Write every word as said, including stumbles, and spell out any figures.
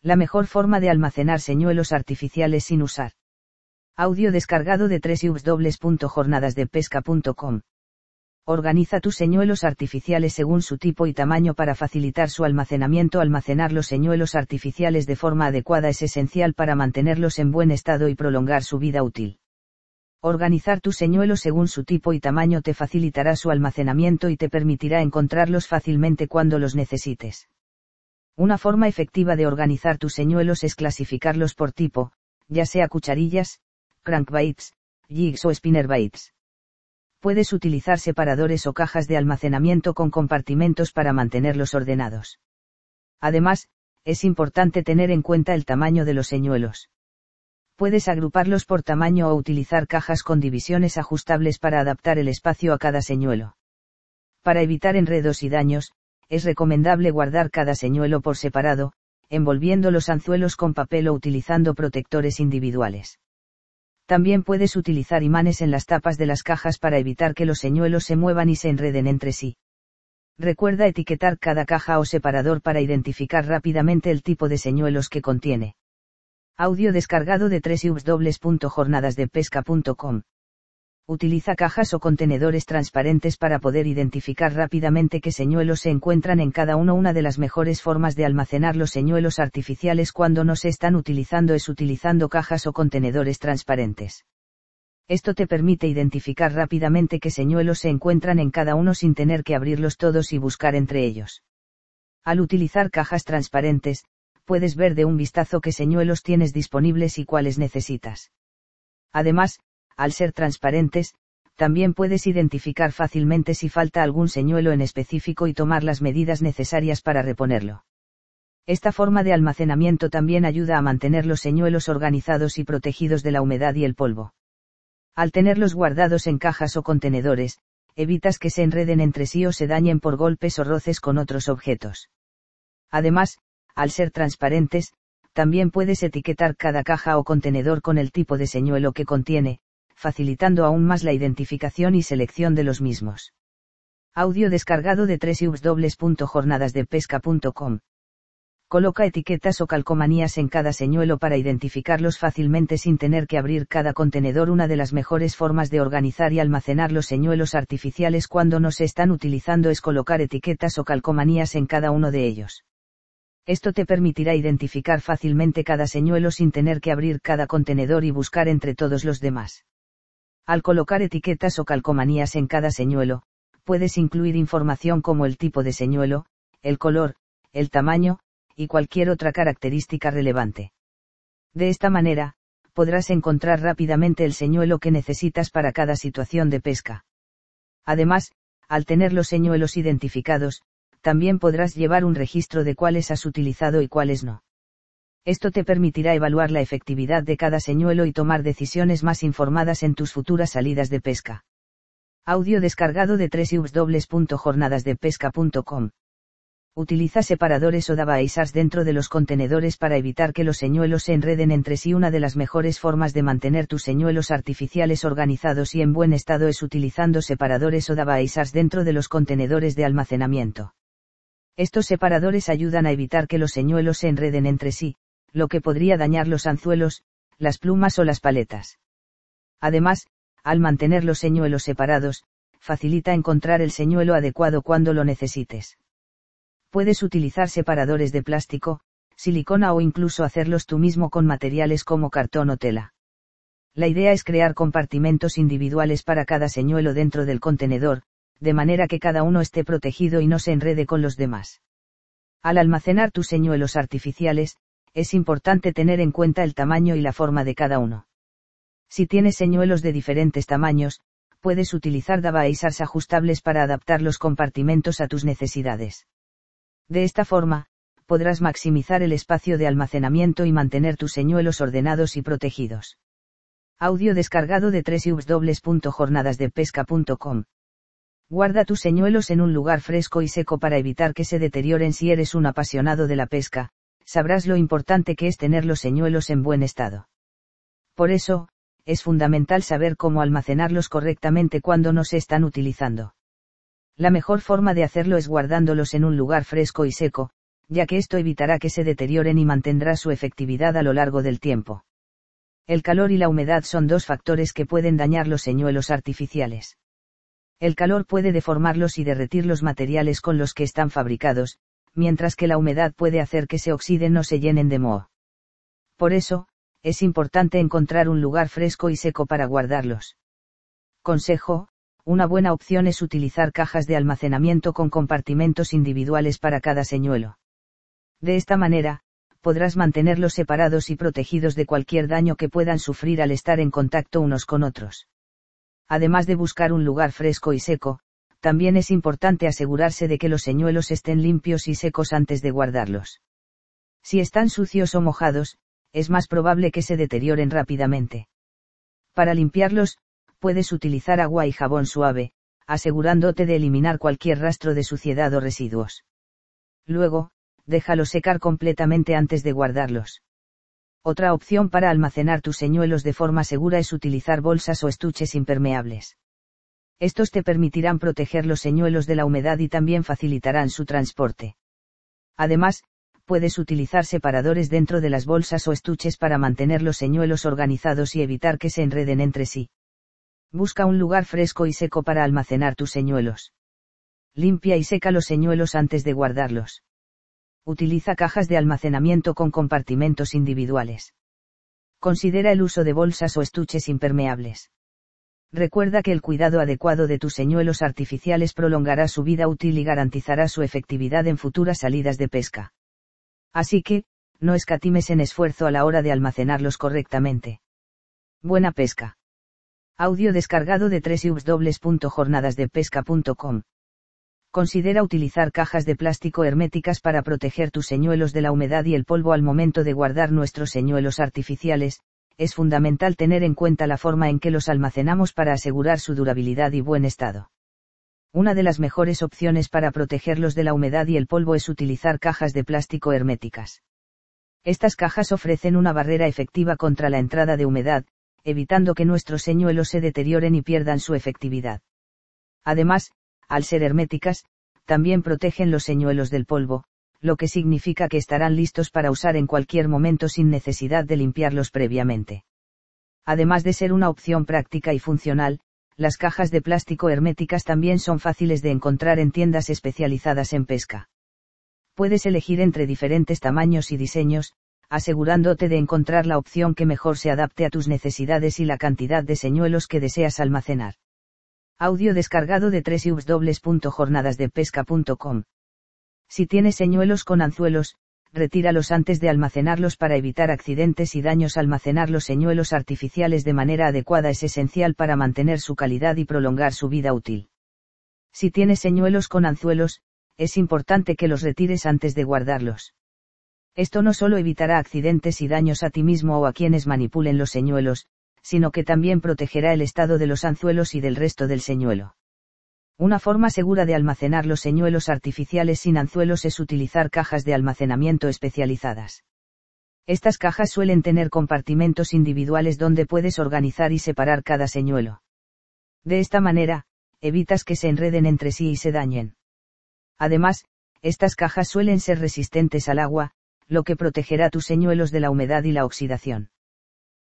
La mejor forma de almacenar señuelos artificiales sin usar. Audio descargado de doble u doble u doble u punto jornadas de pesca punto com. Organiza tus señuelos artificiales según su tipo y tamaño para facilitar su almacenamiento. Almacenar los señuelos artificiales de forma adecuada es esencial para mantenerlos en buen estado y prolongar su vida útil. Organizar tus señuelos según su tipo y tamaño te facilitará su almacenamiento y te permitirá encontrarlos fácilmente cuando los necesites. Una forma efectiva de organizar tus señuelos es clasificarlos por tipo, ya sea cucharillas, crankbaits, jigs o spinnerbaits. Puedes utilizar separadores o cajas de almacenamiento con compartimentos para mantenerlos ordenados. Además, es importante tener en cuenta el tamaño de los señuelos. Puedes agruparlos por tamaño o utilizar cajas con divisiones ajustables para adaptar el espacio a cada señuelo. Para evitar enredos y daños, es recomendable guardar cada señuelo por separado, envolviendo los anzuelos con papel o utilizando protectores individuales. También puedes utilizar imanes en las tapas de las cajas para evitar que los señuelos se muevan y se enreden entre sí. Recuerda etiquetar cada caja o separador para identificar rápidamente el tipo de señuelos que contiene. Audio descargado de doble u doble u doble u punto jornadas de pesca punto com. Utiliza cajas o contenedores transparentes para poder identificar rápidamente qué señuelos se encuentran en cada uno. Una de las mejores formas de almacenar los señuelos artificiales cuando no se están utilizando es utilizando cajas o contenedores transparentes. Esto te permite identificar rápidamente qué señuelos se encuentran en cada uno sin tener que abrirlos todos y buscar entre ellos. Al utilizar cajas transparentes, puedes ver de un vistazo qué señuelos tienes disponibles y cuáles necesitas. Además, al ser transparentes, también puedes identificar fácilmente si falta algún señuelo en específico y tomar las medidas necesarias para reponerlo. Esta forma de almacenamiento también ayuda a mantener los señuelos organizados y protegidos de la humedad y el polvo. Al tenerlos guardados en cajas o contenedores, evitas que se enreden entre sí o se dañen por golpes o roces con otros objetos. Además, al ser transparentes, también puedes etiquetar cada caja o contenedor con el tipo de señuelo que contiene, facilitando aún más la identificación y selección de los mismos. Audio descargado de doble u doble u doble u punto jornadas de pesca punto com. Coloca etiquetas o calcomanías en cada señuelo para identificarlos fácilmente sin tener que abrir cada contenedor. Una de las mejores formas de organizar y almacenar los señuelos artificiales cuando no se están utilizando es colocar etiquetas o calcomanías en cada uno de ellos. Esto te permitirá identificar fácilmente cada señuelo sin tener que abrir cada contenedor y buscar entre todos los demás. Al colocar etiquetas o calcomanías en cada señuelo, puedes incluir información como el tipo de señuelo, el color, el tamaño, y cualquier otra característica relevante. De esta manera, podrás encontrar rápidamente el señuelo que necesitas para cada situación de pesca. Además, al tener los señuelos identificados, también podrás llevar un registro de cuáles has utilizado y cuáles no. Esto te permitirá evaluar la efectividad de cada señuelo y tomar decisiones más informadas en tus futuras salidas de pesca. Audio descargado de doble u doble u doble u punto jornadas de pesca punto com. Utiliza separadores o davaisars dentro de los contenedores para evitar que los señuelos se enreden entre sí. Una de las mejores formas de mantener tus señuelos artificiales organizados y en buen estado es utilizando separadores o davaisars dentro de los contenedores de almacenamiento. Estos separadores ayudan a evitar que los señuelos se enreden entre sí, lo que podría dañar los anzuelos, las plumas o las paletas. Además, al mantener los señuelos separados, facilita encontrar el señuelo adecuado cuando lo necesites. Puedes utilizar separadores de plástico, silicona o incluso hacerlos tú mismo con materiales como cartón o tela. La idea es crear compartimentos individuales para cada señuelo dentro del contenedor, de manera que cada uno esté protegido y no se enrede con los demás. Al almacenar tus señuelos artificiales, es importante tener en cuenta el tamaño y la forma de cada uno. Si tienes señuelos de diferentes tamaños, puedes utilizar davaisars ajustables para adaptar los compartimentos a tus necesidades. De esta forma, podrás maximizar el espacio de almacenamiento y mantener tus señuelos ordenados y protegidos. Audio descargado de doble u doble u doble u punto jornadas de pesca punto com. Guarda tus señuelos en un lugar fresco y seco para evitar que se deterioren. Si eres un apasionado de la pesca, sabrás lo importante que es tener los señuelos en buen estado. Por eso, es fundamental saber cómo almacenarlos correctamente cuando no se están utilizando. La mejor forma de hacerlo es guardándolos en un lugar fresco y seco, ya que esto evitará que se deterioren y mantendrá su efectividad a lo largo del tiempo. El calor y la humedad son dos factores que pueden dañar los señuelos artificiales. El calor puede deformarlos y derretir los materiales con los que están fabricados, mientras que la humedad puede hacer que se oxiden o se llenen de moho. Por eso, es importante encontrar un lugar fresco y seco para guardarlos. Consejo: una buena opción es utilizar cajas de almacenamiento con compartimentos individuales para cada señuelo. De esta manera, podrás mantenerlos separados y protegidos de cualquier daño que puedan sufrir al estar en contacto unos con otros. Además de buscar un lugar fresco y seco, también es importante asegurarse de que los señuelos estén limpios y secos antes de guardarlos. Si están sucios o mojados, es más probable que se deterioren rápidamente. Para limpiarlos, puedes utilizar agua y jabón suave, asegurándote de eliminar cualquier rastro de suciedad o residuos. Luego, déjalos secar completamente antes de guardarlos. Otra opción para almacenar tus señuelos de forma segura es utilizar bolsas o estuches impermeables. Estos te permitirán proteger los señuelos de la humedad y también facilitarán su transporte. Además, puedes utilizar separadores dentro de las bolsas o estuches para mantener los señuelos organizados y evitar que se enreden entre sí. Busca un lugar fresco y seco para almacenar tus señuelos. Limpia y seca los señuelos antes de guardarlos. Utiliza cajas de almacenamiento con compartimentos individuales. Considera el uso de bolsas o estuches impermeables. Recuerda que el cuidado adecuado de tus señuelos artificiales prolongará su vida útil y garantizará su efectividad en futuras salidas de pesca. Así que, no escatimes en esfuerzo a la hora de almacenarlos correctamente. Buena pesca. Audio descargado de doble u doble u doble u punto jornadas de pesca punto com. Considera utilizar cajas de plástico herméticas para proteger tus señuelos de la humedad y el polvo al momento de guardar nuestros señuelos artificiales. Es fundamental tener en cuenta la forma en que los almacenamos para asegurar su durabilidad y buen estado. Una de las mejores opciones para protegerlos de la humedad y el polvo es utilizar cajas de plástico herméticas. Estas cajas ofrecen una barrera efectiva contra la entrada de humedad, evitando que nuestros señuelos se deterioren y pierdan su efectividad. Además, al ser herméticas, también protegen los señuelos del polvo, lo que significa que estarán listos para usar en cualquier momento sin necesidad de limpiarlos previamente. Además de ser una opción práctica y funcional, las cajas de plástico herméticas también son fáciles de encontrar en tiendas especializadas en pesca. Puedes elegir entre diferentes tamaños y diseños, asegurándote de encontrar la opción que mejor se adapte a tus necesidades y la cantidad de señuelos que deseas almacenar. Audio descargado de doble u doble u doble u punto jornadas de pesca punto com. Si tienes señuelos con anzuelos, retíralos antes de almacenarlos para evitar accidentes y daños. Almacenar los señuelos artificiales de manera adecuada es esencial para mantener su calidad y prolongar su vida útil. Si tienes señuelos con anzuelos, es importante que los retires antes de guardarlos. Esto no solo evitará accidentes y daños a ti mismo o a quienes manipulen los señuelos, sino que también protegerá el estado de los anzuelos y del resto del señuelo. Una forma segura de almacenar los señuelos artificiales sin anzuelos es utilizar cajas de almacenamiento especializadas. Estas cajas suelen tener compartimentos individuales donde puedes organizar y separar cada señuelo. De esta manera, evitas que se enreden entre sí y se dañen. Además, estas cajas suelen ser resistentes al agua, lo que protegerá tus señuelos de la humedad y la oxidación.